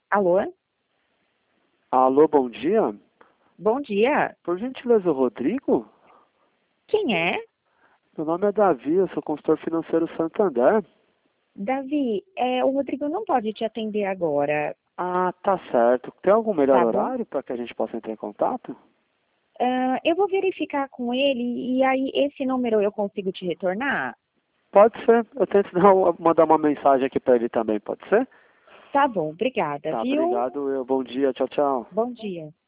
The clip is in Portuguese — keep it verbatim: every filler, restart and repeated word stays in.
Alô? Alô, bom dia. Bom dia. Por gentileza, o Rodrigo? Quem é? Meu nome é Davi, eu sou consultor financeiro Santander. Davi, é, o Rodrigo não pode te atender agora, Ah, tá certo. Tem algum melhor tá bom? horário para que a gente possa entrar em contato? Ah, eu vou verificar com ele e aí esse número eu consigo te retornar? Pode ser. Eu tento dar uma- mandar uma mensagem aqui para ele também, pode ser? Tá bom, obrigada, Tá, viu? obrigado. Eu, bom dia, tchau, tchau. Bom dia.